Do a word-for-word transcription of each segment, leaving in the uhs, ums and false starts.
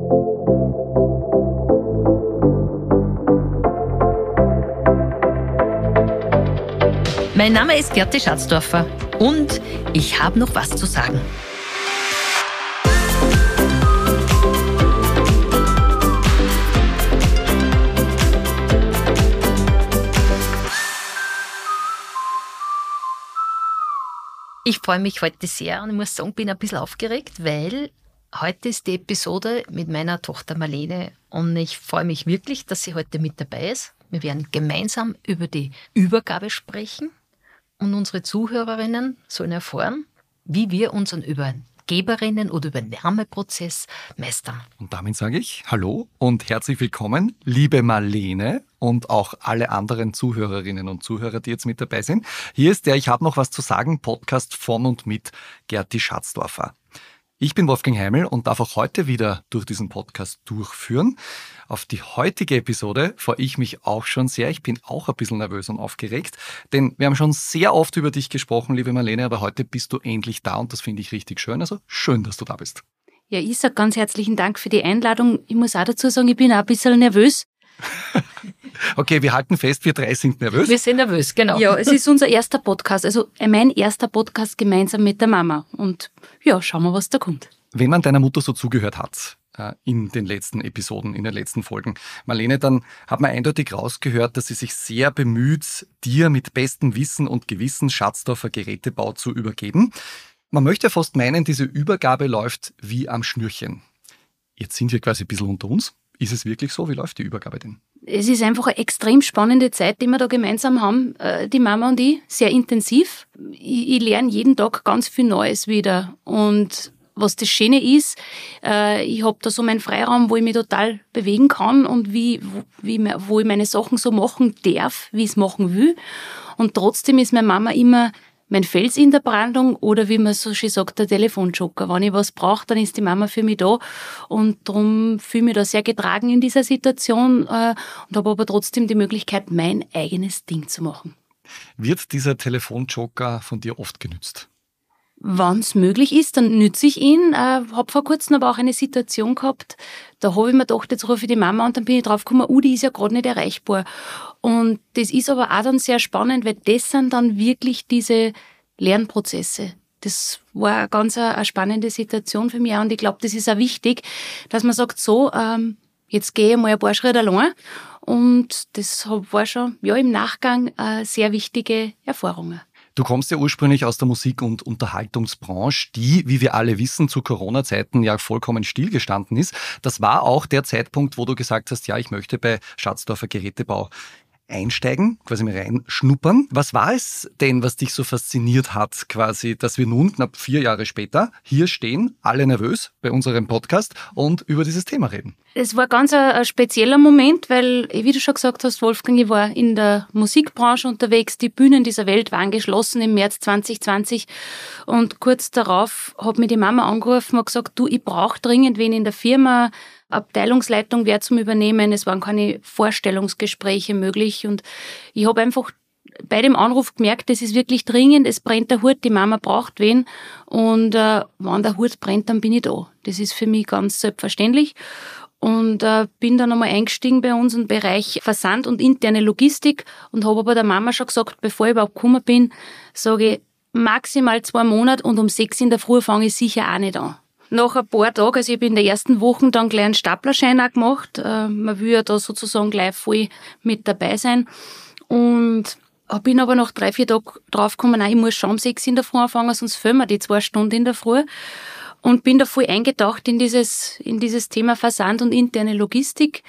Mein Name ist Gerti Schatzdorfer und ich habe noch was zu sagen. Ich freue mich heute sehr und ich muss sagen, bin ein bisschen aufgeregt, weil heute ist die Episode mit meiner Tochter Marlene und ich freue mich wirklich, dass sie heute mit dabei ist. Wir werden gemeinsam über die Übergabe sprechen und unsere Zuhörerinnen sollen erfahren, wie wir unseren Übergeberinnen- oder Übernahmeprozess meistern. Und damit sage ich Hallo und herzlich willkommen, liebe Marlene und auch alle anderen Zuhörerinnen und Zuhörer, die jetzt mit dabei sind. Hier ist der Ich habe noch was zu sagen Podcast von und mit Gerti Schatzdorfer. Ich bin Wolfgang Heimel und darf auch heute wieder durch diesen Podcast durchführen. Auf die heutige Episode freue ich mich auch schon sehr. Ich bin auch ein bisschen nervös und aufgeregt, denn wir haben schon sehr oft über dich gesprochen, liebe Marlene, aber heute bist du endlich da und das finde ich richtig schön. Also schön, dass du da bist. Ja, ich sage ganz herzlichen Dank für die Einladung. Ich muss auch dazu sagen, ich bin auch ein bisschen nervös. Okay, wir halten fest, wir drei sind nervös. Wir sind nervös, genau. Ja, es ist unser erster Podcast, also mein erster Podcast gemeinsam mit der Mama. Und ja, schauen wir, was da kommt. Wenn man deiner Mutter so zugehört hat äh, in den letzten Episoden, in den letzten Folgen, Marlene, dann hat man eindeutig rausgehört, dass sie sich sehr bemüht, dir mit bestem Wissen und Gewissen Schatzdorfer Gerätebau zu übergeben. Man möchte fast meinen, diese Übergabe läuft wie am Schnürchen. Jetzt sind wir quasi ein bisschen unter uns. Ist es wirklich so? Wie läuft die Übergabe denn? Es ist einfach eine extrem spannende Zeit, die wir da gemeinsam haben, die Mama und ich, sehr intensiv. Ich, ich lerne jeden Tag ganz viel Neues wieder. Und was das Schöne ist, ich habe da so meinen Freiraum, wo ich mich total bewegen kann und wie, wie, wo ich meine Sachen so machen darf, wie ich es machen will. Und trotzdem ist meine Mama immer mein Fels in der Brandung oder wie man so schön sagt, der Telefonjoker. Wenn ich was brauche, dann ist die Mama für mich da und darum fühle ich mich da sehr getragen in dieser Situation äh, und habe aber trotzdem die Möglichkeit, mein eigenes Ding zu machen. Wird dieser Telefonjoker von dir oft genützt? Wenn es möglich ist, dann nütze ich ihn. Ich äh, habe vor kurzem aber auch eine Situation gehabt, da habe ich mir gedacht, jetzt rufe ich die Mama und dann bin ich drauf gekommen, uh, die ist ja gerade nicht erreichbar. Und das ist aber auch dann sehr spannend, weil das sind dann wirklich diese Lernprozesse. Das war eine ganz eine spannende Situation für mich auch und ich glaube, das ist auch wichtig, dass man sagt, so, ähm, jetzt gehe ich mal ein paar Schritte allein und das war schon ja, im Nachgang eine sehr wichtige Erfahrung. Du kommst ja ursprünglich aus der Musik- und Unterhaltungsbranche, die, wie wir alle wissen, zu Corona-Zeiten ja vollkommen stillgestanden ist. Das war auch der Zeitpunkt, wo du gesagt hast, ja, ich möchte bei Schatzdorfer Gerätebau einsteigen, quasi mal reinschnuppern. Was war es denn, was dich so fasziniert hat, quasi, dass wir nun knapp vier Jahre später hier stehen, alle nervös bei unserem Podcast und über dieses Thema reden? Es war ganz ein, ein spezieller Moment, weil, wie du schon gesagt hast, Wolfgang, ich war in der Musikbranche unterwegs. Die Bühnen dieser Welt waren geschlossen im März zwanzig zwanzig und kurz darauf hat mich die Mama angerufen und gesagt, du, ich brauche dringend wen in der Firma. Abteilungsleitung wäre zum Übernehmen, es waren keine Vorstellungsgespräche möglich und ich habe einfach bei dem Anruf gemerkt, das ist wirklich dringend, es brennt der Hut, die Mama braucht wen und äh, wenn der Hut brennt, dann bin ich da. Das ist für mich ganz selbstverständlich und äh, bin dann einmal eingestiegen bei uns im Bereich Versand und interne Logistik und habe aber der Mama schon gesagt, bevor ich überhaupt gekommen bin, sage ich, maximal zwei Monate und um sechs in der Früh fange ich sicher auch nicht an. Nach ein paar Tagen, also ich habe in der ersten Woche dann gleich einen Staplerschein auch gemacht. Äh, man will ja da sozusagen gleich voll mit dabei sein. Und bin aber nach drei, vier Tagen draufgekommen, nein, ich muss schon um sechs in der Früh anfangen, sonst fehlen mir die zwei Stunden in der Früh. Und bin da voll eingetaucht in dieses, in dieses Thema Versand und interne Logistik.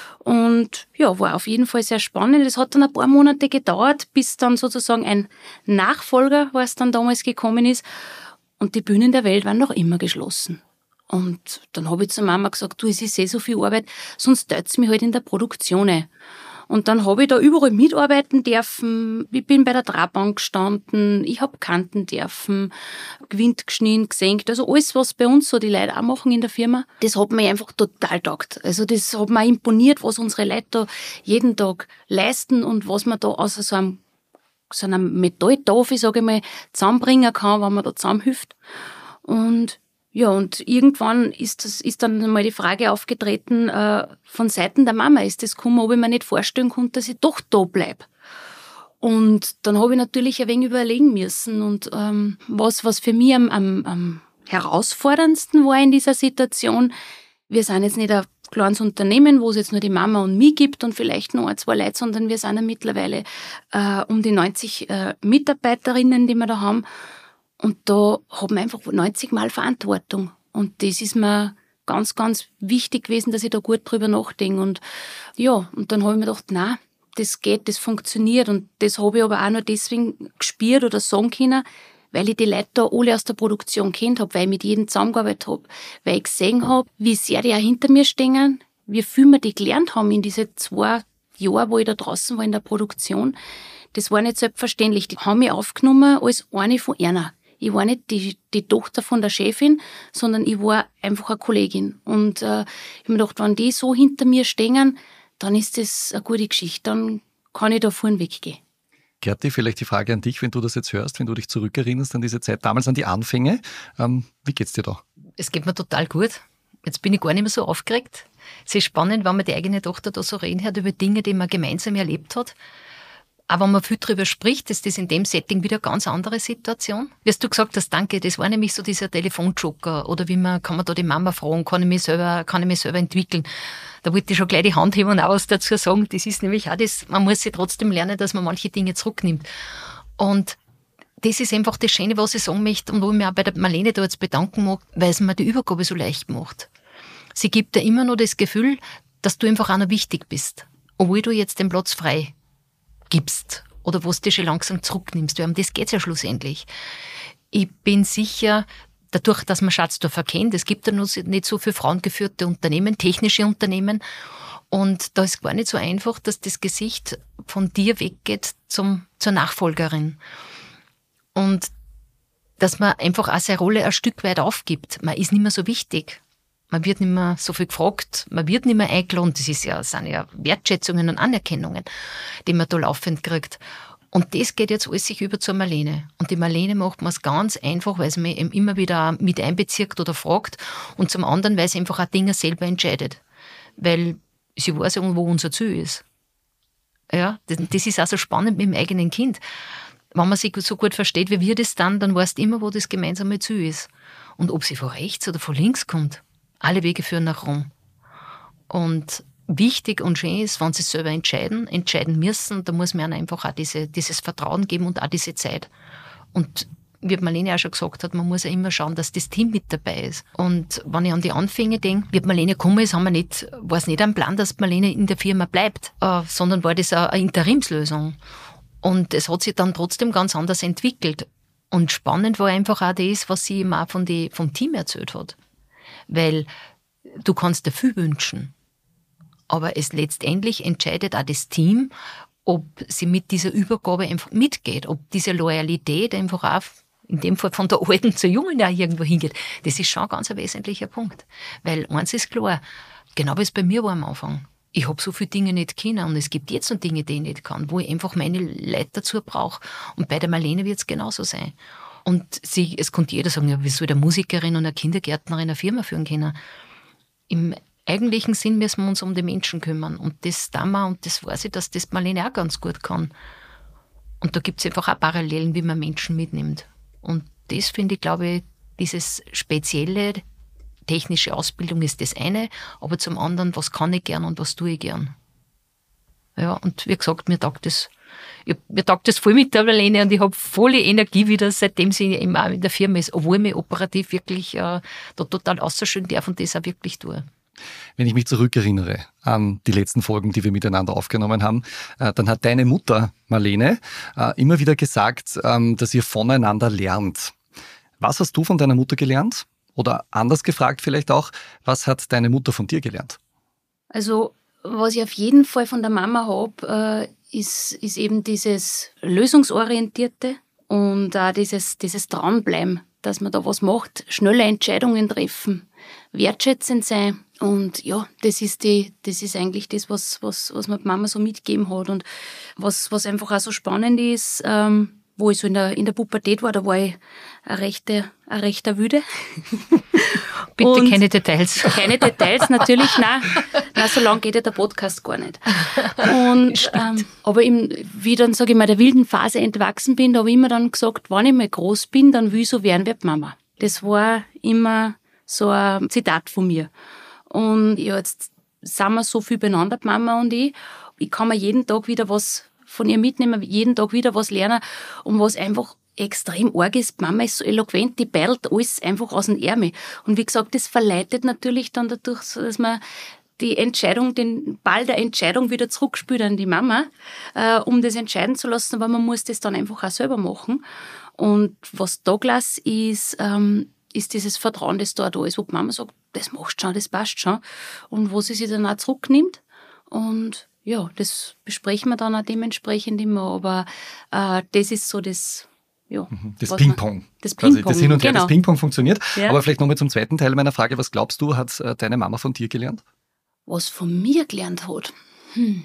Und ja, war auf jeden Fall sehr spannend. Es hat dann ein paar Monate gedauert, bis dann sozusagen ein Nachfolger, was dann damals gekommen ist. Und die Bühnen der Welt waren noch immer geschlossen. Und dann habe ich zur Mama gesagt, du, es ist eh so viel Arbeit, sonst teilt es mich halt in der Produktion ein. Und dann habe ich da überall mitarbeiten dürfen. Ich bin bei der Trabbank gestanden, ich habe Kanten dürfen, Gewind geschnien, gesenkt. Also alles, was bei uns so die Leute auch machen in der Firma, das hat mir einfach total taugt. Also das hat mir imponiert, was unsere Leute da jeden Tag leisten und was man da außer so einem so einer Metalltafel, sage ich mal, zusammenbringen kann, wenn man da zusammenhilft. Und Ja, und irgendwann ist, das, ist dann mal die Frage aufgetreten, äh, von Seiten der Mama ist das gekommen, ob ich mir nicht vorstellen konnte, dass ich doch da bleibe. Und dann habe ich natürlich ein wenig überlegen müssen. Und ähm, was, was für mich am, am, am herausforderndsten war in dieser Situation, wir sind jetzt nicht ein kleines Unternehmen, wo es jetzt nur die Mama und mich gibt und vielleicht noch ein, zwei Leute, sondern wir sind ja mittlerweile äh, um die neunzig äh, Mitarbeiterinnen, die wir da haben. Und da haben wir einfach neunzig Mal Verantwortung. Und das ist mir ganz, ganz wichtig gewesen, dass ich da gut drüber nachdenke. Und ja, und dann habe ich mir gedacht, nein, das geht, das funktioniert. Und das habe ich aber auch nur deswegen gespürt oder sagen können, weil ich die Leute da alle aus der Produktion kennt habe, weil ich mit jedem zusammengearbeitet habe, weil ich gesehen habe, wie sehr die auch hinter mir stehen, wie viel wir die gelernt haben in diese zwei Jahre, wo ich da draußen war in der Produktion. Das war nicht selbstverständlich. Die haben mich aufgenommen als eine von einer. Ich war nicht die, die Tochter von der Chefin, sondern ich war einfach eine Kollegin. Und äh, ich habe mir gedacht, wenn die so hinter mir stehen, dann ist das eine gute Geschichte. Dann kann ich da vorn weggehen. Gerti, vielleicht die Frage an dich, wenn du das jetzt hörst, wenn du dich zurückerinnerst an diese Zeit, damals an die Anfänge. Ähm, wie geht's dir da? Es geht mir total gut. Jetzt bin ich gar nicht mehr so aufgeregt. Es ist spannend, wenn man die eigene Tochter da so reden hört über Dinge, die man gemeinsam erlebt hat. Aber wenn man viel darüber spricht, ist das in dem Setting wieder eine ganz andere Situation. Wie hast du gesagt hast, danke, das war nämlich so dieser Telefonjoker. Oder wie man, kann man da die Mama fragen, kann ich mich selber, kann ich mich selber entwickeln? Da wollte ich schon gleich die Hand heben und auch was dazu sagen. Das ist nämlich auch das, man muss sich trotzdem lernen, dass man manche Dinge zurücknimmt. Und das ist einfach das Schöne, was ich sagen möchte und wo ich mich auch bei der Marlene da jetzt bedanken mag, weil es mir die Übergabe so leicht macht. Sie gibt dir immer noch das Gefühl, dass du einfach auch noch wichtig bist. Obwohl du jetzt den Platz frei gibst oder wo du dich schon langsam zurücknimmst. Um das geht es ja schlussendlich. Ich bin sicher, dadurch, dass man Schatzdorfer kennt, es gibt ja noch nicht so viele frauengeführte Unternehmen, technische Unternehmen, und da ist gar nicht so einfach, dass das Gesicht von dir weggeht zum, zur Nachfolgerin. Und dass man einfach auch seine Rolle ein Stück weit aufgibt. Man ist nicht mehr so wichtig. Man wird nicht mehr so viel gefragt, man wird nicht mehr eingeladen. Das ist ja, das sind ja Wertschätzungen und Anerkennungen, die man da laufend kriegt. Und das geht jetzt alles sich über zur Marlene. Und die Marlene macht man es ganz einfach, weil sie mich eben immer wieder mit einbezieht oder fragt. Und zum anderen, weil sie einfach auch Dinge selber entscheidet. Weil sie weiß ja, wo unser Ziel ist. Ja, das, das ist auch so spannend mit dem eigenen Kind. Wenn man sich so gut versteht, wie wir das dann, dann weißt du immer, wo das gemeinsame Ziel ist. Und ob sie von rechts oder von links kommt, alle Wege führen nach Rom. Und wichtig und schön ist, wenn sie es selber entscheiden, entscheiden müssen, da muss man ihnen einfach auch diese, dieses Vertrauen geben und auch diese Zeit. Und wie Marlene auch schon gesagt hat, man muss ja immer schauen, dass das Team mit dabei ist. Und wenn ich an die Anfänge denke, wie Marlene gekommen ist, haben wir nicht, war es nicht ein Plan, dass Marlene in der Firma bleibt, äh, sondern war das eine Interimslösung. Und es hat sich dann trotzdem ganz anders entwickelt. Und spannend war einfach auch das, was sie ihm auch von die, vom Team erzählt hat. Weil du kannst dir viel wünschen, aber es letztendlich entscheidet auch das Team, ob sie mit dieser Übergabe einfach mitgeht, ob diese Loyalität einfach auch in dem Fall von der Alten zur Jungen auch irgendwo hingeht. Das ist schon ein ganz wesentlicher Punkt. Weil eins ist klar, genau wie es bei mir war am Anfang. Ich habe so viele Dinge nicht können und es gibt jetzt noch Dinge, die ich nicht kann, wo ich einfach meine Leute dazu brauche. Und bei der Marlene wird es genauso sein. Und sie, es konnte jeder sagen, ja, wie soll eine Musikerin und eine Kindergärtnerin eine Firma führen können? Im eigentlichen Sinn müssen wir uns um die Menschen kümmern. Und das tun wir, und das weiß ich, dass das Marlene auch ganz gut kann. Und da gibt es einfach auch Parallelen, wie man Menschen mitnimmt. Und das finde ich, glaube ich, dieses spezielle technische Ausbildung ist das eine, aber zum anderen, was kann ich gern und was tue ich gern. Ja, und wie gesagt, mir taugt das, ich, mir taugt das voll mit der Marlene und ich habe volle Energie wieder, seitdem sie eben auch in der Firma ist, obwohl ich mich operativ wirklich äh, da total ausschütten darf und das auch wirklich tue. Wenn ich mich zurückerinnere an die letzten Folgen, die wir miteinander aufgenommen haben, äh, dann hat deine Mutter, Marlene, äh, immer wieder gesagt, ähm, dass ihr voneinander lernt. Was hast du von deiner Mutter gelernt? Oder anders gefragt vielleicht auch, was hat deine Mutter von dir gelernt? Also, was ich auf jeden Fall von der Mama habe, äh, ist, ist eben dieses Lösungsorientierte und auch dieses, dieses Dranbleiben, dass man da was macht, schnelle Entscheidungen treffen, wertschätzend sein. Und ja, das ist die, das ist eigentlich das, was, was, was mir die Mama so mitgegeben hat. Und was, was einfach auch so spannend ist, ähm, wo ich so in der, in der Pubertät war, da war ich eine rechte, ein rechter Wüde. Bitte Und keine Details. Keine Details, natürlich, nein. Nein, so lange geht ja der Podcast gar nicht. Und, ähm, aber im, wie ich dann, sage ich mal, der wilden Phase entwachsen bin, da habe ich immer dann gesagt, wenn ich mal groß bin, dann will ich so werden wie die Mama. Das war immer so ein Zitat von mir. Und ja, jetzt sind wir so viel beieinander, die Mama und ich. Ich kann mir jeden Tag wieder was von ihr mitnehmen, jeden Tag wieder was lernen. Und was einfach extrem arg ist, die Mama ist so eloquent, die beidelt alles einfach aus dem Ärmel. Und wie gesagt, das verleitet natürlich dann dadurch, so dass man die Entscheidung, den Ball der Entscheidung wieder zurückspielt an die Mama, äh, um das entscheiden zu lassen, aber man muss das dann einfach auch selber machen. Und was da gelassen ist, ähm, ist dieses Vertrauen, das da da ist, wo die Mama sagt, das machst du schon, das passt schon. Und wo sie sich dann auch zurücknimmt. Und ja, das besprechen wir dann auch dementsprechend immer, aber äh, das ist so das... Ja, das Ping-Pong. Das Ping-Pong, das Hin und Her, genau. Das Ping-Pong funktioniert. Ja. Aber vielleicht nochmal zum zweiten Teil meiner Frage. Was glaubst du, hat äh, deine Mama von dir gelernt? Was von mir gelernt hat? Hm.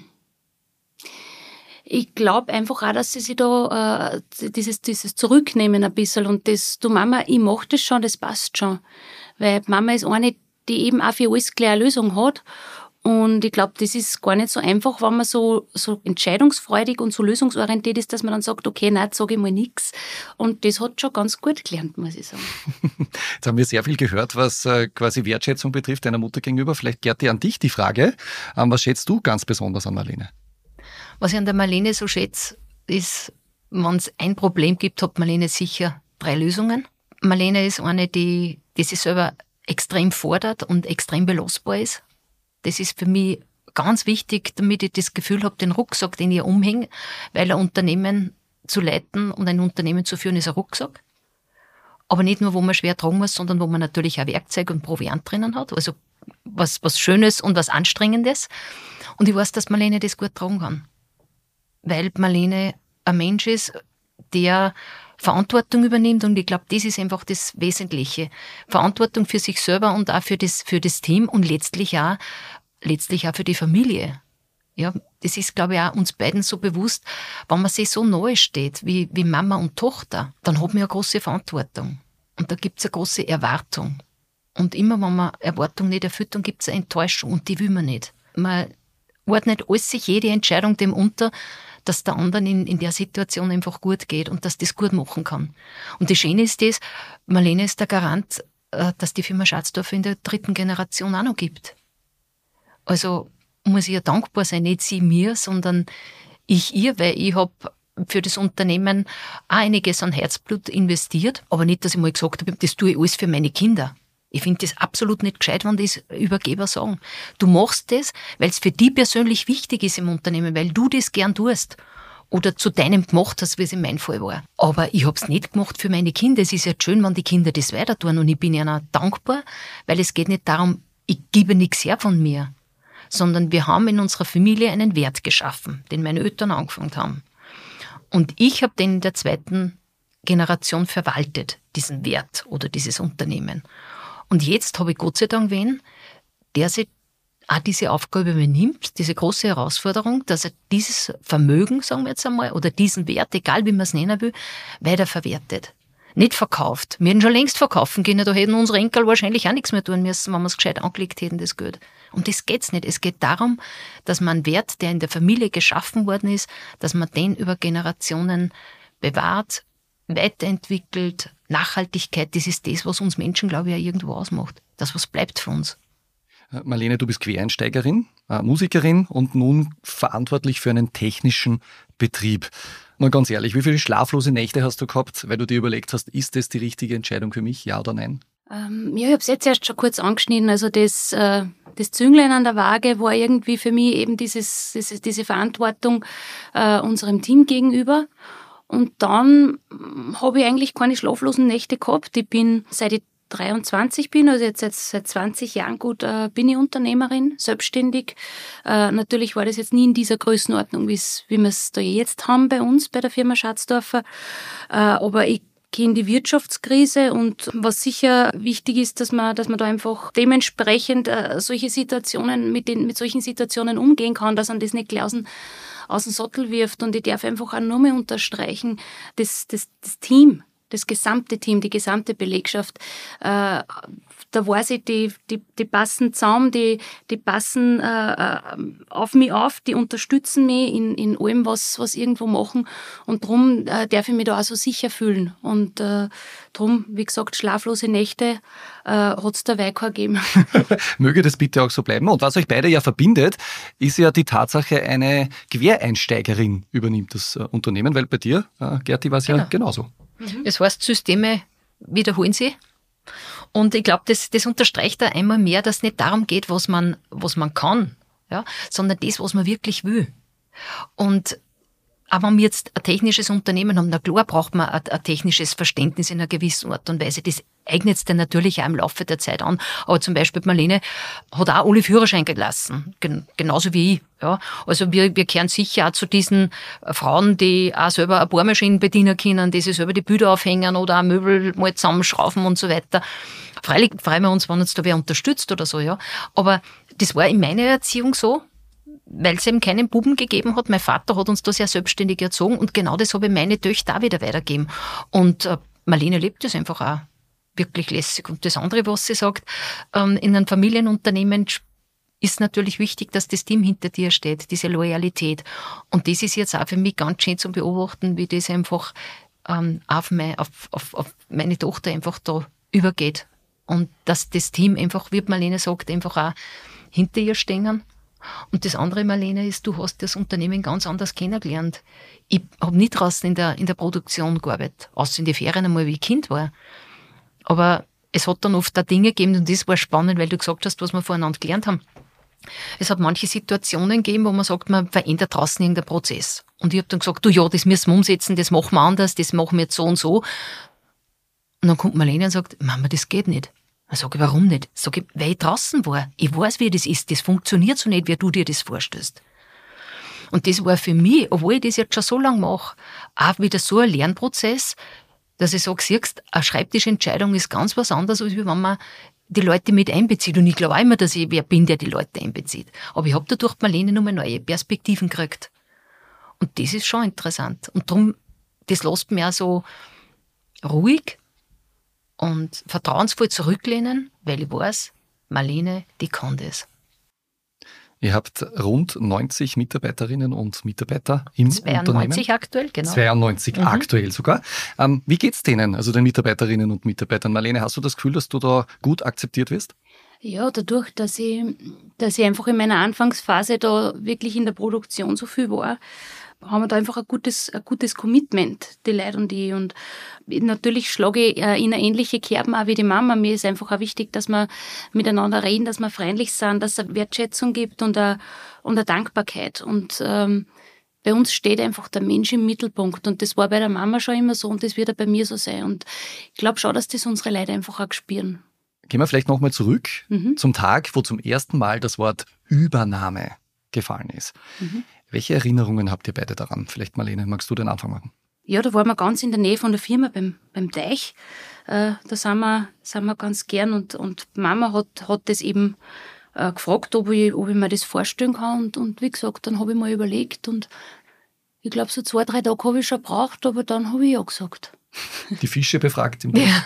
Ich glaube einfach auch, dass sie sich da äh, dieses, dieses Zurücknehmen ein bisschen und das, du Mama, ich mach das schon, das passt schon. Weil Mama ist eine, die eben auch für alles gleich eine Lösung hat. Und ich glaube, das ist gar nicht so einfach, wenn man so, so entscheidungsfreudig und so lösungsorientiert ist, dass man dann sagt, okay, nein, jetzt sage ich mal nichts. Und das hat schon ganz gut gelernt, muss ich sagen. Jetzt haben wir sehr viel gehört, was äh, quasi Wertschätzung betrifft, deiner Mutter gegenüber. Vielleicht, Gerti, an dich die Frage. Ähm, was schätzt du ganz besonders an Marlene? Was ich an der Marlene so schätze, ist, wenn es ein Problem gibt, hat Marlene sicher drei Lösungen. Marlene ist eine, die, die sich selber extrem fordert und extrem belastbar ist. Das ist für mich ganz wichtig, damit ich das Gefühl habe, den Rucksack, den ich umhänge, weil ein Unternehmen zu leiten und ein Unternehmen zu führen, ist ein Rucksack. Aber nicht nur, wo man schwer tragen muss, sondern wo man natürlich auch Werkzeug und Proviant drinnen hat. Also was, was Schönes und was Anstrengendes. Und ich weiß, dass Marlene das gut tragen kann. Weil Marlene ein Mensch ist, der Verantwortung übernimmt, und ich glaube, das ist einfach das Wesentliche. Verantwortung für sich selber und auch für das, für das Team und letztlich auch, letztlich auch für die Familie. Ja, das ist, glaube ich, auch uns beiden so bewusst, wenn man sich so nahe steht, wie, wie Mama und Tochter, dann hat man eine große Verantwortung. Und da gibt es eine große Erwartung. Und immer, wenn man Erwartung nicht erfüllt, dann gibt es eine Enttäuschung, und die will man nicht. Man ordnet alles sich jede Entscheidung dem unter, dass der anderen in, in der Situation einfach gut geht und dass das gut machen kann. Und das Schöne ist das, Marlene ist der Garant, dass die Firma Schatzdorfer in der dritten Generation auch noch gibt. Also muss ich ihr dankbar sein, nicht sie mir, sondern ich ihr, weil ich habe für das Unternehmen auch einiges an Herzblut investiert, aber nicht, dass ich mal gesagt habe, das tue ich alles für meine Kinder. Ich finde das absolut nicht gescheit, wenn das Übergeber sagen. Du machst das, weil es für dich persönlich wichtig ist im Unternehmen, weil du das gern tust oder zu deinem gemacht hast, wie es in meinem Fall war. Aber ich habe es nicht gemacht für meine Kinder. Es ist ja schön, wenn die Kinder das weiter tun, und ich bin ihnen auch dankbar, weil es geht nicht darum, ich gebe nichts her von mir, sondern wir haben in unserer Familie einen Wert geschaffen, den meine Eltern angefangen haben. Und ich habe den in der zweiten Generation verwaltet, diesen Wert oder dieses Unternehmen. Und jetzt habe ich Gott sei Dank wen, der sich auch diese Aufgabe übernimmt, diese große Herausforderung, dass er dieses Vermögen, sagen wir jetzt einmal, oder diesen Wert, egal wie man es nennen will, weiterverwertet. Nicht verkauft. Wir hätten schon längst verkaufen können, da hätten unsere Enkel wahrscheinlich auch nichts mehr tun müssen, wenn wir es gescheit angelegt hätten, das Geld. Um das geht's nicht. Es geht darum, dass man einen Wert, der in der Familie geschaffen worden ist, dass man den über Generationen bewahrt, weiterentwickelt. Nachhaltigkeit, das ist das, was uns Menschen, glaube ich, auch irgendwo ausmacht. Das, was bleibt für uns. Marlene, du bist Quereinsteigerin, äh, Musikerin und nun verantwortlich für einen technischen Betrieb. Mal ganz ehrlich, wie viele schlaflose Nächte hast du gehabt, weil du dir überlegt hast, ist das die richtige Entscheidung für mich, ja oder nein? Ähm, ja, ich habe es jetzt erst schon kurz angeschnitten. Also das, äh, das Zünglein an der Waage war irgendwie für mich eben dieses, dieses, diese Verantwortung äh, unserem Team gegenüber. Und dann habe ich eigentlich keine schlaflosen Nächte gehabt. Ich bin, seit ich dreiundzwanzig bin, also jetzt seit, seit zwanzig Jahren gut, äh, bin ich Unternehmerin, selbstständig. Äh, natürlich war das jetzt nie in dieser Größenordnung, wie wir es da jetzt haben bei uns, bei der Firma Schatzdorfer. Äh, aber ich gehe in die Wirtschaftskrise, und was sicher wichtig ist, dass man, dass man da einfach dementsprechend äh, solche Situationen, mit den, mit solchen Situationen umgehen kann, dass man das nicht gleich aus dem Sattel wirft. Und ich darf einfach auch nur mehr unterstreichen, das, das, das Team, das gesamte Team, die gesamte Belegschaft, äh, da weiß ich, die, die, die passen zusammen, die, die passen äh, auf mich auf, die unterstützen mich in, in allem, was, was irgendwo machen. Und darum äh, darf ich mich da auch so sicher fühlen. Und äh, darum, wie gesagt, schlaflose Nächte äh, hat es dabei keine gegeben. Möge das bitte auch so bleiben. Und was euch beide ja verbindet, ist ja die Tatsache, eine Quereinsteigerin übernimmt das äh, Unternehmen, weil bei dir, äh, Gerti, war es ja Genau. genauso. Das heißt, Systeme wiederholen sie. Und ich glaube, das, das unterstreicht da einmal mehr, dass es nicht darum geht, was man, was man kann, ja, sondern das, was man wirklich will. Und auch wenn wir jetzt ein technisches Unternehmen haben, na klar braucht man ein, ein technisches Verständnis in einer gewissen Art und Weise. Das eignet es dann natürlich auch im Laufe der Zeit an. Aber zum Beispiel Marlene hat auch alle Führerschein gelassen, gen, genauso wie ich. Ja. Also wir, wir gehören sicher auch zu diesen Frauen, die auch selber eine Bohrmaschine bedienen können, die sich selber die Bilder aufhängen oder auch Möbel mal zusammenschrauben und so weiter. Freilich freuen wir uns, wenn uns da wer unterstützt oder so, ja. Aber das war in meiner Erziehung so, weil es eben keinen Buben gegeben hat. Mein Vater hat uns da sehr selbstständig erzogen und genau das habe ich meine Töchter auch wieder weitergegeben. Und äh, Marlene lebt das einfach auch wirklich lässig. Und das andere, was sie sagt, ähm, in einem Familienunternehmen ist natürlich wichtig, dass das Team hinter dir steht, diese Loyalität. Und das ist jetzt auch für mich ganz schön zu beobachten, wie das einfach ähm, auf, mein, auf, auf, auf meine Tochter einfach da übergeht. Und dass das Team einfach, wie Marlene sagt, einfach auch hinter ihr stehen. Und das andere, Marlene, ist, du hast das Unternehmen ganz anders kennengelernt. Ich habe nie draußen in der, in der Produktion gearbeitet, außer in die Ferien einmal, wie ich Kind war. Aber es hat dann oft da Dinge gegeben, und das war spannend, weil du gesagt hast, was wir voneinander gelernt haben. Es hat manche Situationen gegeben, wo man sagt, man verändert draußen irgendeinen Prozess. Und ich habe dann gesagt, du ja, das müssen wir umsetzen, das machen wir anders, das machen wir jetzt so und so. Und dann kommt Marlene und sagt, Mama, das geht nicht. Dann sage ich, warum nicht? Sag ich, weil ich draußen war. Ich weiß, wie das ist. Das funktioniert so nicht, wie du dir das vorstellst. Und das war für mich, obwohl ich das jetzt schon so lange mache, auch wieder so ein Lernprozess, dass ich sage, siehst, eine Schreibtischentscheidung ist ganz was anderes, als wenn man die Leute mit einbezieht. Und ich glaube auch immer, dass ich wer bin, der die Leute einbezieht. Aber ich habe dadurch Marlene nochmal neue Perspektiven gekriegt. Und das ist schon interessant. Und darum, das lässt mich auch so ruhig und vertrauensvoll zurücklehnen, weil ich weiß, Marlene, die kann das. Ihr habt rund neunzig Mitarbeiterinnen und Mitarbeiter im zweiundneunzig Unternehmen. aktuell, genau. zweiundneunzig Mhm. aktuell sogar. Ähm, wie geht's denen, also den Mitarbeiterinnen und Mitarbeitern? Marlene, hast du das Gefühl, dass du da gut akzeptiert wirst? Ja, dadurch, dass ich, dass ich einfach in meiner Anfangsphase da wirklich in der Produktion so viel war, haben wir da einfach ein gutes, ein gutes Commitment, die Leute und ich. Und natürlich schlage ich in eine ähnliche Kerben auch wie die Mama. Mir ist einfach auch wichtig, dass wir miteinander reden, dass wir freundlich sind, dass es eine Wertschätzung gibt und eine, und eine Dankbarkeit. Und ähm, bei uns steht einfach der Mensch im Mittelpunkt. Und das war bei der Mama schon immer so und das wird auch bei mir so sein. Und ich glaube schon, dass das unsere Leute einfach auch spüren. Gehen wir vielleicht nochmal zurück Mhm. zum Tag, wo zum ersten Mal das Wort Übernahme gefallen ist. Mhm. Welche Erinnerungen habt ihr beide daran? Vielleicht, Marlene, magst du den Anfang machen? Ja, da waren wir ganz in der Nähe von der Firma beim, beim Teich. Äh, da sind wir, sind wir ganz gern und, und Mama hat, hat das eben äh, gefragt, ob ich, ob ich mir das vorstellen kann. Und, und wie gesagt, dann habe ich mal überlegt und ich glaube, so zwei, drei Tage habe ich schon gebraucht, aber dann habe ich ja gesagt. Die Fische befragt im Ja,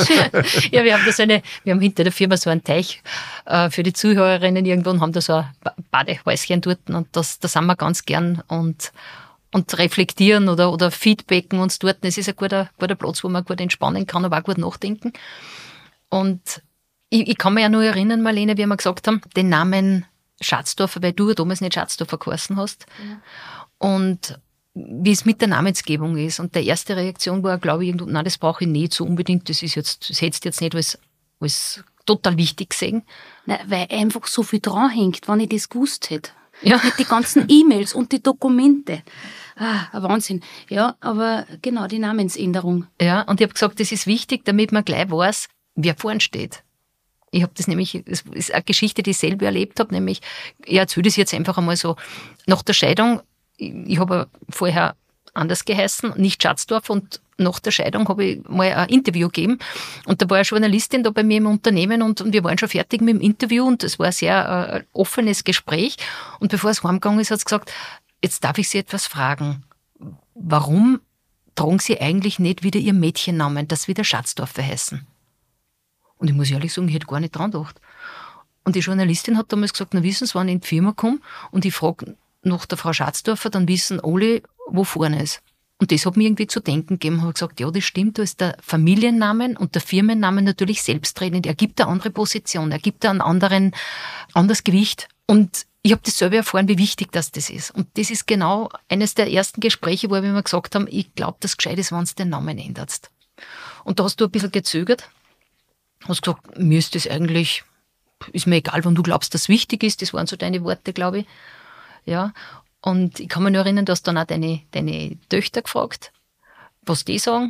ja, wir haben da so eine, wir haben hinter der Firma so einen Teich äh, für die Zuhörerinnen irgendwo und haben da so ein Ba- Badehäuschen dort und das, da sind wir ganz gern und, und reflektieren oder, oder feedbacken uns dort. Es ist ein guter, guter Platz, wo man gut entspannen kann, aber auch gut nachdenken. Und ich, ich kann mich ja nur erinnern, Marlene, wie wir gesagt haben, den Namen Schatzdorfer, weil du damals nicht Schatzdorfer geheißen hast. Ja. Und wie es mit der Namensgebung ist. Und die erste Reaktion war, glaube ich, nein, das brauche ich nicht so unbedingt. Das ist jetzt, das hättest du jetzt nicht als, als total wichtig gesehen. Nein, weil einfach so viel dran hängt, wenn ich das gewusst hätte. Ja. Mit den ganzen E-Mails und die Dokumente. Ah, ein Wahnsinn. Ja, aber genau, die Namensänderung. Ja, und ich habe gesagt, das ist wichtig, damit man gleich weiß, wer vorn steht. Ich habe das nämlich, es ist eine Geschichte, die ich selber erlebt habe, nämlich, ich erzähle das jetzt einfach einmal so, nach der Scheidung, ich habe vorher anders geheißen, nicht Schatzdorf, und nach der Scheidung habe ich mal ein Interview gegeben und da war eine Journalistin da bei mir im Unternehmen und, und wir waren schon fertig mit dem Interview und es war ein sehr äh, offenes Gespräch und bevor es heimgegangen ist, hat sie gesagt, jetzt darf ich Sie etwas fragen. Warum tragen Sie eigentlich nicht wieder Ihr Mädchennamen, das wieder Schatzdorfer heißen? Und ich muss ehrlich sagen, ich hätte gar nicht dran gedacht. Und die Journalistin hat damals gesagt, na wissen Sie, wenn ich in die Firma komme und ich frage nach der Frau Schatzdorfer, dann wissen alle, wo vorne ist. Und das hat mir irgendwie zu denken gegeben. Ich habe gesagt, ja, das stimmt, da ist der Familiennamen und der Firmennamen natürlich selbstredend. Er gibt eine andere Position, er gibt ein anderen, anderes Gewicht. Und ich habe das selber erfahren, wie wichtig das, das ist. Und das ist genau eines der ersten Gespräche, wo wir mir gesagt haben, ich glaube, das gescheit ist, wenn du den Namen änderst. Und da hast du ein bisschen gezögert. Hast gesagt, mir ist das eigentlich, ist mir egal, wenn du glaubst, dass es wichtig ist. Das waren so deine Worte, glaube ich. Ja. Und ich kann mich nur erinnern, du hast dann auch deine, deine Töchter gefragt, was die sagen.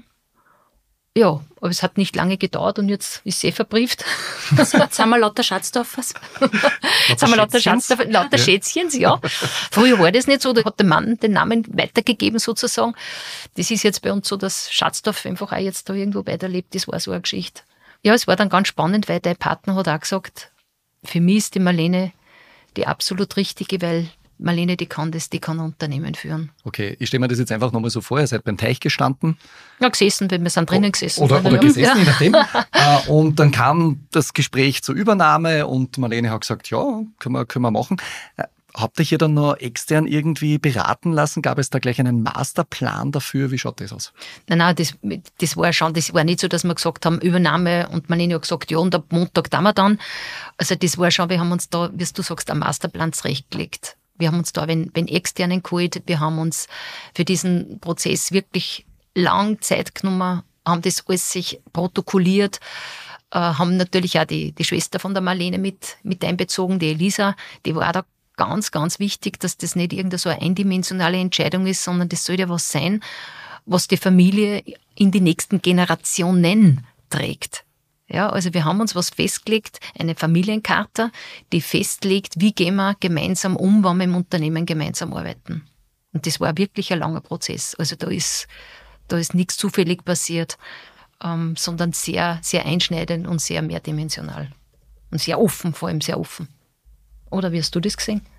Ja, aber es hat nicht lange gedauert und jetzt ist sie verbrieft. Jetzt sind wir lauter Schatzdorfers. Jetzt sind wir lauter Schatzdorfer, lauter ja. Schätzchens, ja. Früher war das nicht so, da hat der Mann den Namen weitergegeben sozusagen. Das ist jetzt bei uns so, dass Schatzdorf einfach auch jetzt da irgendwo weiterlebt. Das war so eine Geschichte. Ja, es war dann ganz spannend, weil dein Partner hat auch gesagt, für mich ist die Marlene die absolut richtige, weil Marlene, die kann das, die kann ein Unternehmen führen. Okay, ich stelle mir das jetzt einfach nochmal so vor, ihr seid beim Teich gestanden. Ja, gesessen, weil wir sind drinnen gesessen. Oder, oder gesessen, ja. je nachdem. Und dann kam das Gespräch zur Übernahme und Marlene hat gesagt, ja, können wir, können wir machen. Habt ihr hier dann noch extern irgendwie beraten lassen? Gab es da gleich einen Masterplan dafür? Wie schaut das aus? Nein, nein, das, das war schon, das war nicht so, dass wir gesagt haben, Übernahme und Marlene hat gesagt, ja, und ab Montag tun wir dann. Also das war schon, wir haben uns da, wie du sagst, einen Masterplan zurechtgelegt. Wir haben uns da, wenn, wenn externen geholt, wir haben uns für diesen Prozess wirklich lang Zeit genommen, haben das alles sich protokolliert, äh, haben natürlich auch die, die Schwester von der Marlene mit, mit einbezogen, die Elisa, die war auch da ganz, ganz wichtig, dass das nicht irgendeine so eine eindimensionale Entscheidung ist, sondern das soll ja was sein, was die Familie in die nächsten Generationen trägt. Ja, also wir haben uns was festgelegt, eine Familiencharta, die festlegt, wie gehen wir gemeinsam um, wenn wir im Unternehmen gemeinsam arbeiten. Und das war wirklich ein langer Prozess. Also da ist, da ist nichts zufällig passiert, ähm, sondern sehr, sehr einschneidend und sehr mehrdimensional. Und sehr offen, vor allem sehr offen. Oder wie hast du das gesehen?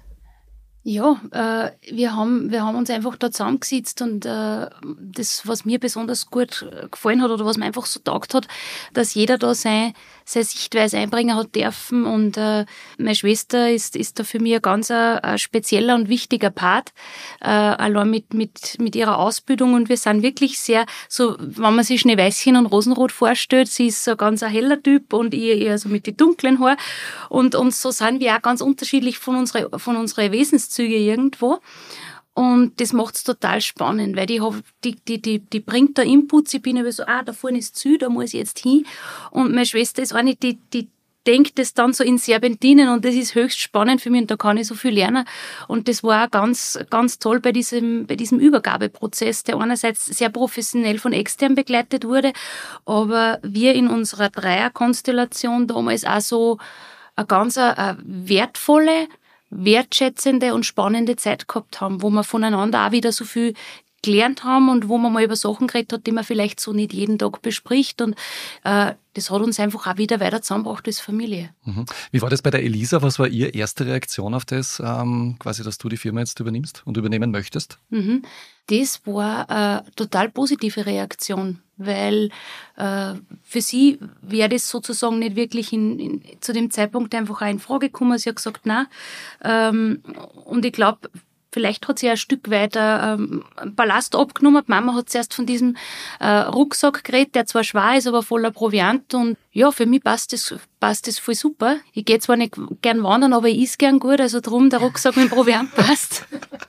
Ja, äh, wir haben, wir haben uns einfach da zusammengesetzt und äh, das, was mir besonders gut gefallen hat oder was mir einfach so taugt hat, dass jeder da sein, seine Sichtweise einbringen hat dürfen und äh, meine Schwester ist, ist da für mich ein ganz ein, ein spezieller und wichtiger Part, äh, allein mit, mit, mit ihrer Ausbildung und wir sind wirklich sehr, so, wenn man sich Schneeweißchen und Rosenrot vorstellt, sie ist so ganz ein heller Typ und ich eher so mit den dunklen Haaren und, und so sind wir auch ganz unterschiedlich von unseren, von unseren Wesenszügen irgendwo. Und das macht es total spannend, weil die, die, die, die, die bringt da Inputs. Ich bin aber so, ah, da vorne ist Ziel, da muss ich jetzt hin. Und meine Schwester ist eine, die, die denkt das dann so in Serpentinen und das ist höchst spannend für mich und da kann ich so viel lernen. Und das war auch ganz, ganz toll bei diesem, bei diesem Übergabeprozess, der einerseits sehr professionell von extern begleitet wurde, aber wir in unserer Dreierkonstellation damals auch so eine ganz eine wertvolle, wertschätzende und spannende Zeit gehabt haben, wo wir voneinander auch wieder so viel gelernt haben und wo man mal über Sachen geredet hat, die man vielleicht so nicht jeden Tag bespricht und äh, das hat uns einfach auch wieder weiter zusammengebracht als Familie. Mhm. Wie war das bei der Elisa? Was war Ihre erste Reaktion auf das, ähm, quasi, dass du die Firma jetzt übernimmst und übernehmen möchtest? Mhm. Das war eine total positive Reaktion, weil äh, für sie wäre das sozusagen nicht wirklich in, in, zu dem Zeitpunkt einfach auch in Frage gekommen. Sie hat gesagt, nein. Ähm, und ich glaube, vielleicht hat sie ein Stück weiter ähm, Ballast abgenommen. Die Mama hat zuerst von diesem äh, Rucksack geredet, der zwar schwer ist, aber voller Proviant. Und ja, für mich passt das, passt das voll super. Ich gehe zwar nicht gern wandern, aber ich esse gern gut. Also drum, der Rucksack mit dem Proviant passt.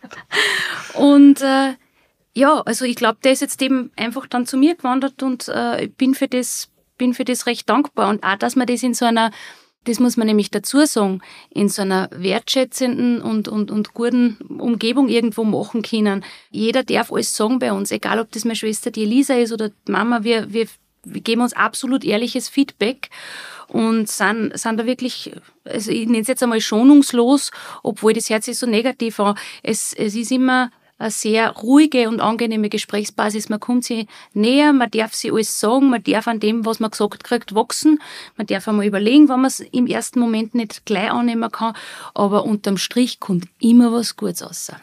Und äh, ja, also ich glaube, der ist jetzt eben einfach dann zu mir gewandert und äh, ich bin für das, bin für das recht dankbar. Und auch, dass man das in so einer, das muss man nämlich dazu sagen, in so einer wertschätzenden und, und, und guten Umgebung irgendwo machen können. Jeder darf alles sagen bei uns, egal ob das meine Schwester, die Elisa ist oder die Mama, wir, wir, wir geben uns absolut ehrliches Feedback und sind, sind da wirklich, also ich nenne es jetzt einmal schonungslos, obwohl das hört sich so negativ an. Es, es ist immer eine sehr ruhige und angenehme Gesprächsbasis. Man kommt sich näher, man darf sich alles sagen, man darf an dem, was man gesagt kriegt, wachsen. Man darf einmal überlegen, wenn man es im ersten Moment nicht gleich annehmen kann. Aber unterm Strich kommt immer was Gutes raus.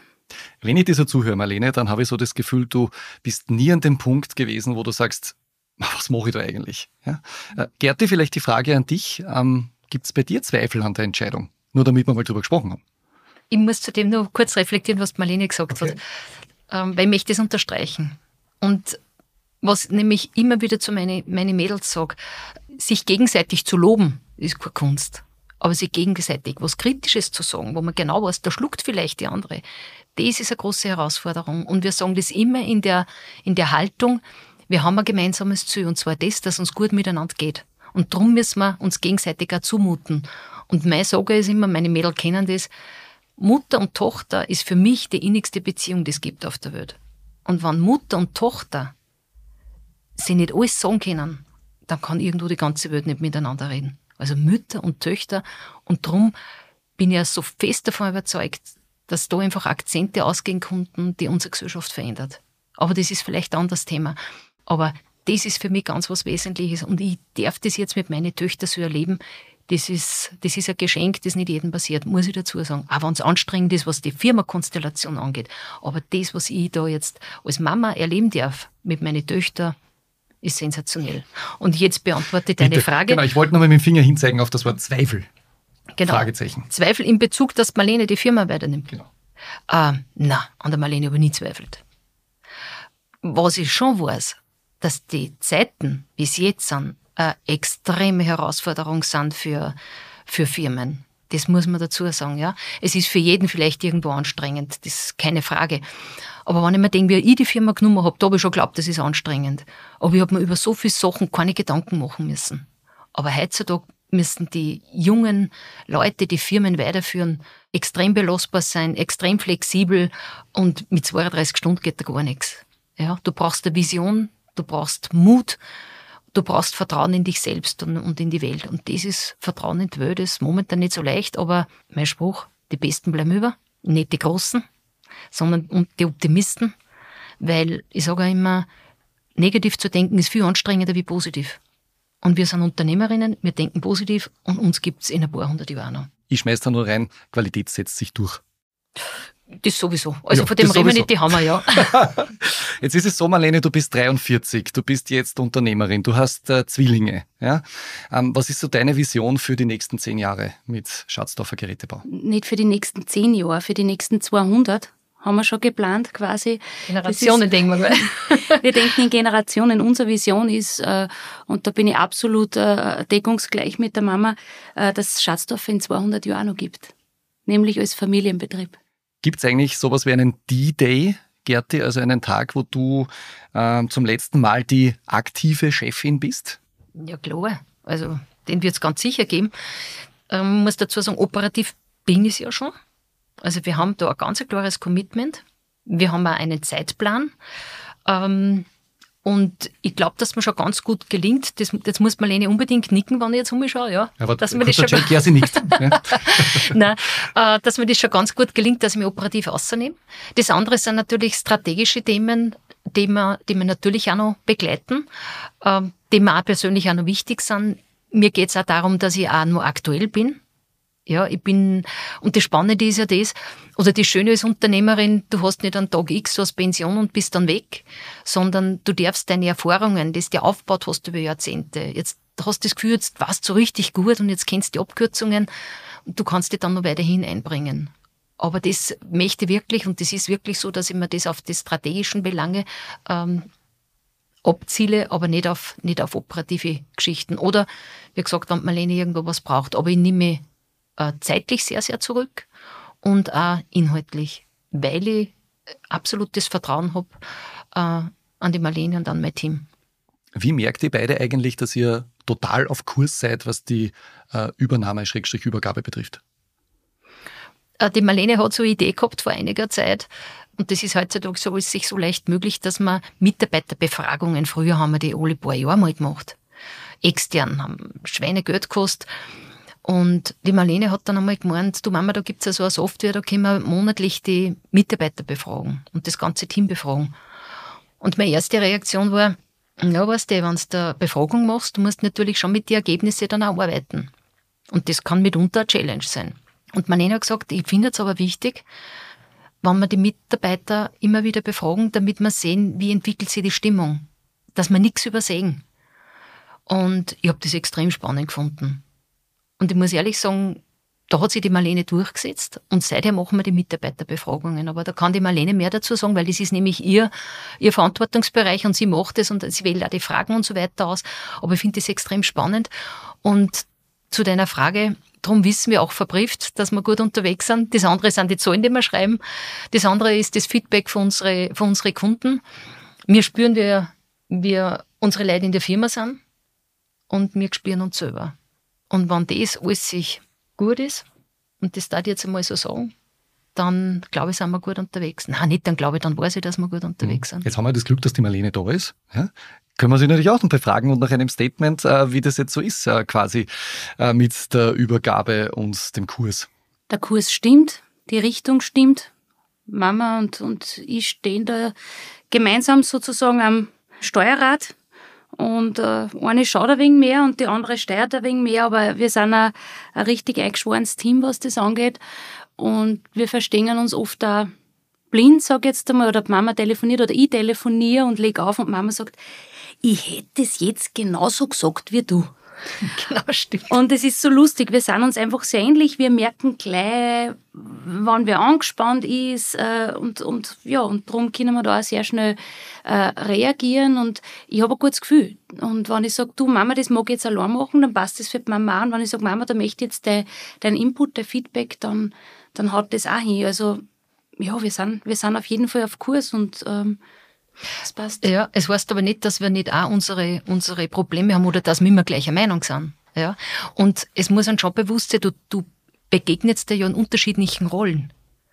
Wenn ich dir so zuhöre, Marlene, dann habe ich so das Gefühl, du bist nie an dem Punkt gewesen, wo du sagst, was mache ich da eigentlich? Ja? Äh, Gerti, vielleicht die Frage an dich. Ähm, Gibt es bei dir Zweifel an der Entscheidung? Nur damit wir mal drüber gesprochen haben. Ich muss zudem nur kurz reflektieren, was Marlene gesagt okay. hat, ähm, weil ich möchte das unterstreichen. Und was nämlich immer wieder zu meinen meine Mädels sage, sich gegenseitig zu loben, ist keine Kunst. Aber sich gegenseitig was Kritisches zu sagen, wo man genau weiß, da schluckt vielleicht die andere, das ist eine große Herausforderung. Und wir sagen das immer in der, in der Haltung, wir haben ein gemeinsames Ziel, und zwar das, dass uns gut miteinander geht. Und darum müssen wir uns gegenseitig auch zumuten. Und meine Sorge ist immer, meine Mädels kennen das, Mutter und Tochter ist für mich die innigste Beziehung, die es gibt auf der Welt. Und wenn Mutter und Tochter sich nicht alles sagen können, dann kann irgendwo die ganze Welt nicht miteinander reden. Also Mütter und Töchter. Und darum bin ich ja so fest davon überzeugt, dass da einfach Akzente ausgehen konnten, die unsere Gesellschaft verändert. Aber das ist vielleicht ein anderes Thema. Aber das ist für mich ganz was Wesentliches. Und ich darf das jetzt mit meinen Töchtern so erleben. Das ist, das ist ein Geschenk, das nicht jedem passiert, muss ich dazu sagen. Auch wenn es anstrengend ist, was die Firmenkonstellation angeht. Aber das, was ich da jetzt als Mama erleben darf mit meinen Töchtern, ist sensationell. Und jetzt beantworte ich deine Bitte. Frage. Genau, ich wollte nochmal mit dem Finger hinzeigen auf das Wort Zweifel. Genau. Fragezeichen. Zweifel in Bezug, dass Marlene die Firma weiternimmt. Genau. Äh, nein, an der Marlene habe ich nie zweifelt. Was ich schon weiß, dass die Zeiten bis jetzt sind, eine extreme Herausforderung sind für, für Firmen. Das muss man dazu sagen, ja. Es ist für jeden vielleicht irgendwo anstrengend, das ist keine Frage. Aber wenn ich mir denke, wie ich die Firma genommen habe, da habe ich schon geglaubt, das ist anstrengend. Aber ich habe mir über so viele Sachen keine Gedanken machen müssen. Aber heutzutage müssen die jungen Leute, die Firmen weiterführen, extrem belastbar sein, extrem flexibel, und mit zweiunddreißig Stunden geht da gar nichts. Ja, du brauchst eine Vision, du brauchst Mut, du brauchst Vertrauen in dich selbst und, und in die Welt. Und das ist Vertrauen in die Welt, das ist momentan nicht so leicht, aber mein Spruch, die Besten bleiben über, nicht die Großen, sondern die Optimisten, weil ich sage auch immer, negativ zu denken ist viel anstrengender wie positiv. Und wir sind Unternehmerinnen, wir denken positiv, und uns gibt es in ein paar hundert Jahren noch. Ich schmeiß da nur rein, Qualität setzt sich durch. Das sowieso. Also Ja, von dem das reden wir sowieso. nicht, die haben wir ja. Jetzt ist es so, Marlene, du bist dreiundvierzig, du bist jetzt Unternehmerin, du hast äh, Zwillinge. Ja? Ähm, was ist so deine Vision für die nächsten zehn Jahre mit Schatzdorfer Gerätebau? Nicht für die nächsten zehn Jahre, für die nächsten zweihundert haben wir schon geplant quasi. Generationen denken wir mal. Wir denken in Generationen. Unsere Vision ist, äh, und da bin ich absolut äh, deckungsgleich mit der Mama, äh, dass es Schatzdorfer in zweihundert Jahren noch gibt. Nämlich als Familienbetrieb. Gibt es eigentlich sowas wie einen D-Day, Gerti, also einen Tag, wo du äh, zum letzten Mal die aktive Chefin bist? Ja klar, also den wird es ganz sicher geben. Ähm, muss dazu sagen, operativ bin ich es ja schon. Also wir haben da ein ganz klares Commitment. Wir haben auch einen Zeitplan. Ähm, und ich glaube, dass mir schon ganz gut gelingt. Das, das muss Marlene unbedingt nicken, wenn ich jetzt umschaue. Ja, aber dass mir das schon Check, ja, sie nickt. Ja. Nein, äh, dass mir das schon ganz gut gelingt, dass ich mich operativ rausnehme. Das andere sind natürlich strategische Themen, die wir, die wir natürlich auch noch begleiten, äh, die mir auch persönlich auch noch wichtig sind. Mir geht es auch darum, dass ich auch noch aktuell bin. Ja, ich bin, und das Spannende ist ja das, oder das Schöne als Unternehmerin, du hast nicht einen Tag X, du hast Pension und bist dann weg, sondern du darfst deine Erfahrungen, das du aufgebaut hast über Jahrzehnte, jetzt hast du das Gefühl, jetzt warst du richtig gut und jetzt kennst du die Abkürzungen und du kannst die dann noch weiterhin einbringen. Aber das möchte ich wirklich, und das ist wirklich so, dass ich mir das auf die strategischen Belange ähm, abziele, aber nicht auf, nicht auf operative Geschichten. Oder, wie gesagt, wenn Marlene irgendwo was braucht, aber ich nehme äh, zeitlich sehr, sehr zurück und auch inhaltlich, weil ich absolutes Vertrauen habe äh, an die Marlene und an mein Team. Wie merkt ihr beide eigentlich, dass ihr total auf Kurs seid, was die äh, Übernahme-Übergabe betrifft? Äh, die Marlene hat so eine Idee gehabt vor einiger Zeit, und das ist heutzutage so, ist sich so leicht möglich, dass man Mitarbeiterbefragungen, früher haben wir die alle paar Jahre mal gemacht, extern, haben Schweinegeld gekostet. Und die Marlene hat dann einmal gemeint, du Mama, da gibt's ja so eine Software, da können wir monatlich die Mitarbeiter befragen und das ganze Team befragen. Und meine erste Reaktion war, ja, weißt du, wenn du eine Befragung machst, du musst natürlich schon mit den Ergebnissen dann auch arbeiten. Und das kann mitunter eine Challenge sein. Und Marlene hat gesagt, ich finde es aber wichtig, wenn wir die Mitarbeiter immer wieder befragen, damit wir sehen, wie entwickelt sich die Stimmung, dass wir nichts übersehen. Und ich habe das extrem spannend gefunden. Und ich muss ehrlich sagen, da hat sich die Marlene durchgesetzt und seither machen wir die Mitarbeiterbefragungen. Aber da kann die Marlene mehr dazu sagen, weil das ist nämlich ihr, ihr Verantwortungsbereich und sie macht es und sie wählt auch die Fragen und so weiter aus. Aber ich finde das extrem spannend. Und zu deiner Frage, darum wissen wir auch verbrieft, dass wir gut unterwegs sind. Das andere sind die Zahlen, die wir schreiben. Das andere ist das Feedback von unseren von unsere Kunden. Wir spüren, wie wir unsere Leute in der Firma sind und wir spüren uns selber. Und wenn das alles sich gut ist, und das darf ich jetzt einmal so sagen, dann glaube ich, sind wir gut unterwegs. Nein, nicht dann glaube ich, dann weiß ich, dass wir gut unterwegs sind. Jetzt haben wir das Glück, dass die Marlene da ist. Ja? Können wir sie natürlich auch noch befragen und nach einem Statement, äh, wie das jetzt so ist, äh, quasi äh, mit der Übergabe und dem Kurs. Der Kurs stimmt, die Richtung stimmt. Mama und, und ich stehen da gemeinsam sozusagen am Steuerrad. Und äh, eine schaut ein wenig mehr und die andere steuert ein wenig mehr, aber wir sind ein, ein richtig eingeschworenes Team, was das angeht. Und wir verstehen uns oft auch blind, sag ich jetzt einmal, oder Mama telefoniert oder ich telefoniere und leg auf und Mama sagt, ich hätte es jetzt genauso gesagt wie du. Genau, stimmt. Und es ist so lustig, wir sind uns einfach sehr ähnlich, wir merken gleich, wann wer angespannt ist äh, und, und ja, und darum können wir da auch sehr schnell äh, reagieren und ich habe ein gutes Gefühl. Und wenn ich sage, du Mama, das mag ich jetzt allein machen, dann passt das für die Mama an. Wenn ich sage, Mama, da möchte ich jetzt dein, dein Input, dein Feedback, dann, dann haut das auch hin. Also ja, wir sind, wir sind auf jeden Fall auf Kurs und ähm, das passt. Ja, es heißt aber nicht, dass wir nicht auch unsere, unsere Probleme haben oder dass wir immer gleicher Meinung sind. Ja? Und es muss einem schon bewusst sein, du, du begegnest dir ja in unterschiedlichen Rollen.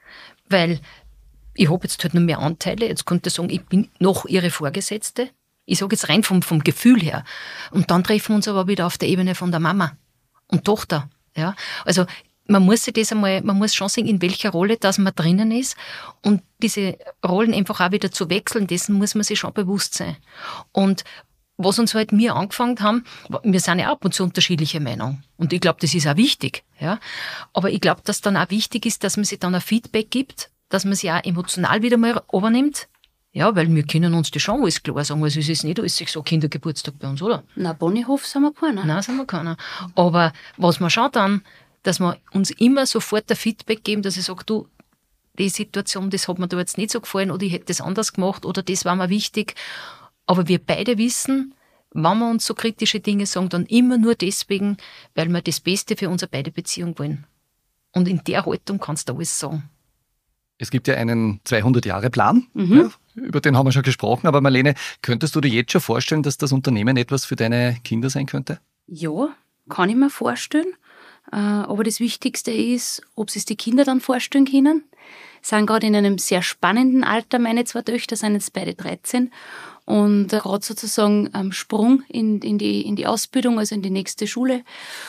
Weil ich habe jetzt halt noch mehr Anteile, jetzt könnte ich sagen, ich bin noch ihre Vorgesetzte. Ich sage jetzt rein vom, vom Gefühl her. Und dann treffen wir uns aber wieder auf der Ebene von der Mama und Tochter. Ja? Also man muss sich das einmal, man muss schon sehen, in welcher Rolle dass man drinnen ist und diese Rollen einfach auch wieder zu wechseln, dessen muss man sich schon bewusst sein. Und was uns halt wir angefangen haben, wir sind ja ab und zu unterschiedliche Meinung. Und ich glaube, das ist auch wichtig. Ja? Aber ich glaube, dass dann auch wichtig ist, dass man sich dann ein Feedback gibt, dass man sich auch emotional wieder mal übernimmt. Ja, weil wir können uns das schon alles klar sagen. Also es ist nicht alles so Kindergeburtstag bei uns, oder? Na, Ponyhof sind wir keiner. Nein, sind wir keiner. Aber was wir schon dann, dass wir uns immer sofort ein Feedback geben, dass ich sage, du, die Situation, das hat mir da jetzt nicht so gefallen oder ich hätte das anders gemacht oder das war mir wichtig. Aber wir beide wissen, wenn wir uns so kritische Dinge sagen, dann immer nur deswegen, weil wir das Beste für unsere beide Beziehung wollen. Und in der Haltung kannst du alles sagen. Es gibt ja einen zweihundert-Jahre-Plan, Mhm. ja, über den haben wir schon gesprochen. Aber Marlene, könntest du dir jetzt schon vorstellen, dass das Unternehmen etwas für deine Kinder sein könnte? Ja, kann ich mir vorstellen. Äh, Aber das Wichtigste ist, ob sie es die Kinder dann vorstellen können. Sind gerade in einem sehr spannenden Alter. Meine zwei Töchter sind jetzt beide dreizehn und äh, gerade sozusagen am Sprung in, in, die, in die Ausbildung, also in die nächste Schule.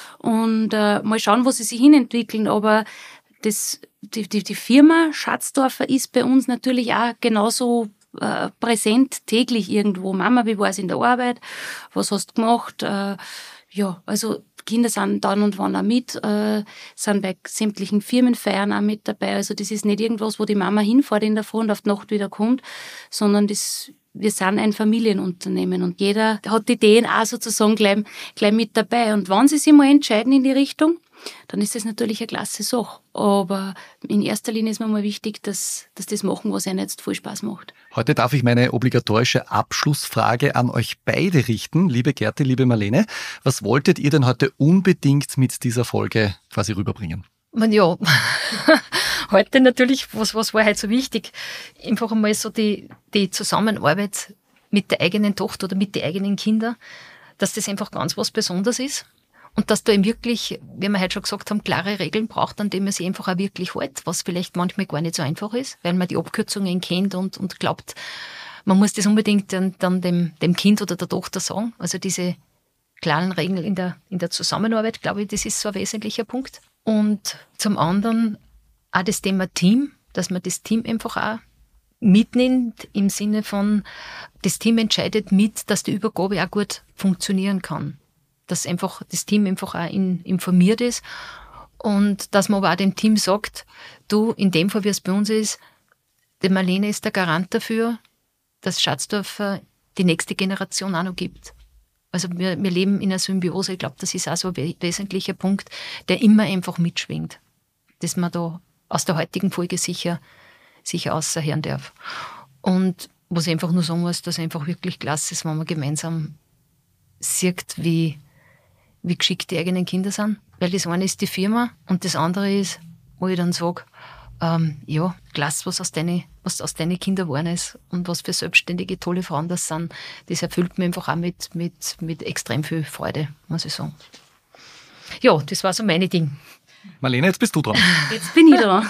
Und äh, mal schauen, wo sie sich hinentwickeln. Aber das, die, die, die Firma Schatzdorfer ist bei uns natürlich auch genauso äh, präsent, täglich irgendwo. Mama, wie war es in der Arbeit? Was hast du gemacht? Äh, ja, also Kinder sind dann und wann auch mit, äh, sind bei sämtlichen Firmenfeiern auch mit dabei. Also das ist nicht irgendwas, wo die Mama hinfährt in der Früh und auf die Nacht wieder kommt, sondern das, wir sind ein Familienunternehmen und jeder hat die D N A sozusagen gleich, gleich mit dabei. Und wenn sie sich mal entscheiden in die Richtung, dann ist das natürlich eine klasse Sache. Aber in erster Linie ist mir mal wichtig, dass, dass das machen, was ihnen jetzt viel Spaß macht. Heute darf ich meine obligatorische Abschlussfrage an euch beide richten. Liebe Gerti, liebe Marlene, was wolltet ihr denn heute unbedingt mit dieser Folge quasi rüberbringen? Man, ja, heute natürlich, was, was war heute so wichtig? Einfach einmal so die, die Zusammenarbeit mit der eigenen Tochter oder mit den eigenen Kindern, dass das einfach ganz was Besonderes ist. Und dass da eben wirklich, wie wir heute schon gesagt haben, klare Regeln braucht, an denen man sich einfach auch wirklich hält, was vielleicht manchmal gar nicht so einfach ist, weil man die Abkürzungen kennt und, und glaubt, man muss das unbedingt dann, dann dem, dem Kind oder der Tochter sagen. Also diese klaren Regeln in der, in der Zusammenarbeit, glaube ich, das ist so ein wesentlicher Punkt. Und zum anderen auch das Thema Team, dass man das Team einfach auch mitnimmt, im Sinne von, das Team entscheidet mit, dass die Übergabe auch gut funktionieren kann. Dass einfach das Team einfach auch in, informiert ist und dass man aber auch dem Team sagt, du, in dem Fall, wie es bei uns ist, die Marlene ist der Garant dafür, dass Schatzdorfer die nächste Generation auch noch gibt. Also wir, wir leben in einer Symbiose. Ich glaube, das ist auch so ein wesentlicher Punkt, der immer einfach mitschwingt, dass man da aus der heutigen Folge sicher, sicher außerhören darf. Und was ich einfach nur sagen muss, dass einfach wirklich klasse ist, wenn man gemeinsam sieht, wie, wie geschickt die eigenen Kinder sind. Weil das eine ist die Firma und das andere ist, wo ich dann sage, ähm, ja, klasse, was aus deinen was aus deinen Kindern geworden ist und was für selbstständige, tolle Frauen das sind. Das erfüllt mich einfach auch mit, mit, mit extrem viel Freude, muss ich sagen. Ja, das war so meine Ding. Marlene, jetzt bist du dran. Jetzt bin ich dran.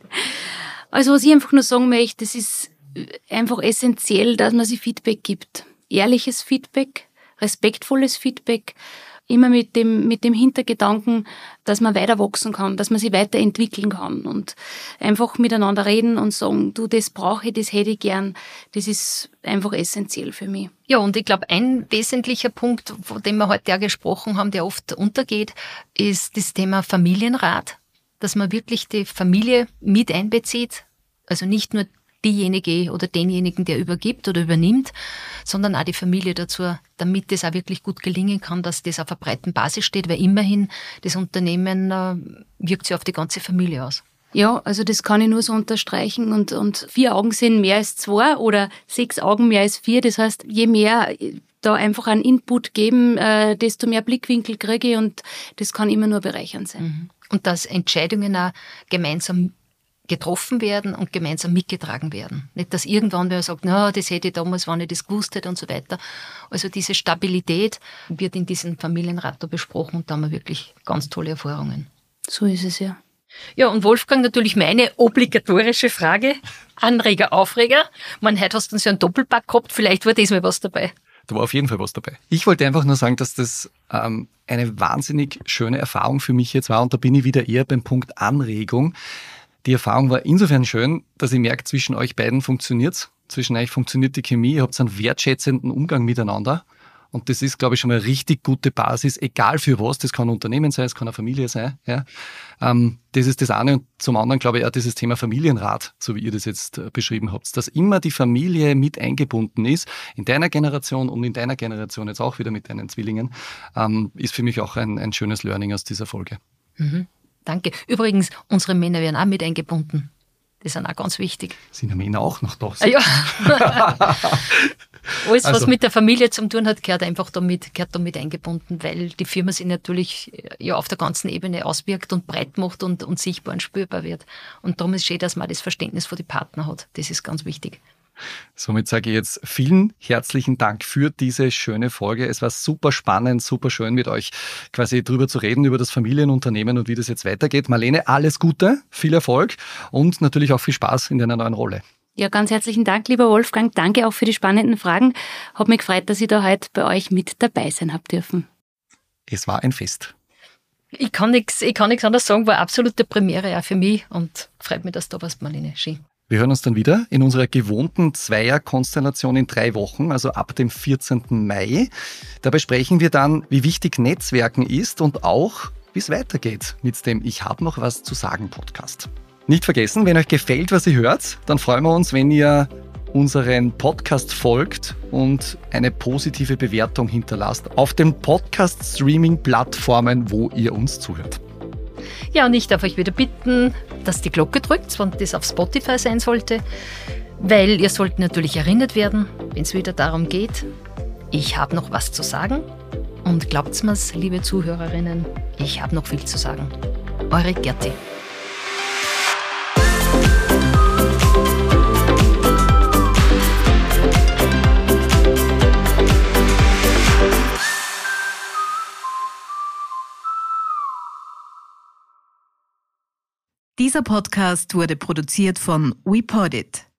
Also was ich einfach nur sagen möchte, das ist einfach essentiell, dass man sich Feedback gibt. Ehrliches Feedback, respektvolles Feedback, immer mit dem, mit dem Hintergedanken, dass man weiter wachsen kann, dass man sich weiterentwickeln kann und einfach miteinander reden und sagen, du, das brauche ich, das hätte ich gern. Das ist einfach essentiell für mich. Ja, und ich glaube, ein wesentlicher Punkt, von dem wir heute auch gesprochen haben, der oft untergeht, ist das Thema Familienrat, dass man wirklich die Familie mit einbezieht, also nicht nur diejenige oder denjenigen, der übergibt oder übernimmt, sondern auch die Familie dazu, damit das auch wirklich gut gelingen kann, dass das auf einer breiten Basis steht, weil immerhin das Unternehmen äh, wirkt sich auf die ganze Familie aus. Ja, also das kann ich nur so unterstreichen und, und vier Augen sind mehr als zwei oder sechs Augen mehr als vier. Das heißt, je mehr da einfach einen Input geben, äh, desto mehr Blickwinkel kriege ich und das kann immer nur bereichernd sein. Mhm. Und dass Entscheidungen auch gemeinsam getroffen werden und gemeinsam mitgetragen werden. Nicht, dass irgendwann wer sagt, na, das hätte ich damals, wenn ich das gewusst hätte und so weiter. Also diese Stabilität wird in diesem Familienrat da besprochen und da haben wir wirklich ganz tolle Erfahrungen. So ist es ja. Ja, und Wolfgang, natürlich meine obligatorische Frage. Anreger, Aufreger. Man, heute hast du uns ja einen Doppelpack gehabt, vielleicht war diesmal was dabei. Da war auf jeden Fall was dabei. Ich wollte einfach nur sagen, dass das ähm, eine wahnsinnig schöne Erfahrung für mich jetzt war und da bin ich wieder eher beim Punkt Anregung. Die Erfahrung war insofern schön, dass ich merke, zwischen euch beiden funktioniert's. Zwischen euch funktioniert die Chemie, ihr habt einen wertschätzenden Umgang miteinander. Und das ist, glaube ich, schon mal eine richtig gute Basis, egal für was. Das kann ein Unternehmen sein, es kann eine Familie sein. Ja. Ähm, das ist das eine. Und zum anderen, glaube ich, auch dieses Thema Familienrat, so wie ihr das jetzt äh, beschrieben habt, dass immer die Familie mit eingebunden ist, in deiner Generation und in deiner Generation jetzt auch wieder mit deinen Zwillingen, ähm, ist für mich auch ein, ein schönes Learning aus dieser Folge. Mhm. Danke. Übrigens, unsere Männer werden auch mit eingebunden. Die sind auch ganz wichtig. Sind die Männer auch noch da? Ah, ja. Alles, Also. was mit der Familie zu tun hat, gehört einfach damit, gehört damit eingebunden, weil die Firma sich natürlich ja auf der ganzen Ebene auswirkt und breit macht und, und sichtbar und spürbar wird. Und darum ist es schön, dass man das Verständnis für die Partner hat. Das ist ganz wichtig. Somit sage ich jetzt vielen herzlichen Dank für diese schöne Folge. Es war super spannend, super schön mit euch quasi drüber zu reden, über das Familienunternehmen und wie das jetzt weitergeht. Marlene, alles Gute, viel Erfolg und natürlich auch viel Spaß in deiner neuen Rolle. Ja, ganz herzlichen Dank, lieber Wolfgang. Danke auch für die spannenden Fragen. Hat mich gefreut, dass ich da heute bei euch mit dabei sein habe dürfen. Es war ein Fest. Ich kann nichts, ich kann nichts anderes sagen, war absolute Premiere auch für mich und freut mich, dass du da warst, Marlene. Schön. Wir hören uns dann wieder in unserer gewohnten Zweier-Konstellation in drei Wochen, also ab dem vierzehnten Mai. Dabei sprechen wir dann, wie wichtig Netzwerken ist und auch, wie es weitergeht mit dem Ich hab noch was zu sagen Podcast. Nicht vergessen, wenn euch gefällt, was ihr hört, dann freuen wir uns, wenn ihr unseren Podcast folgt und eine positive Bewertung hinterlasst auf den Podcast-Streaming-Plattformen, wo ihr uns zuhört. Ja, und ich darf euch wieder bitten, dass die Glocke drückt, wenn das auf Spotify sein sollte, weil ihr sollt natürlich erinnert werden, wenn es wieder darum geht, ich habe noch was zu sagen. Und glaubt's mir's, liebe Zuhörerinnen, ich habe noch viel zu sagen. Eure Gerti. Dieser Podcast wurde produziert von WePodit.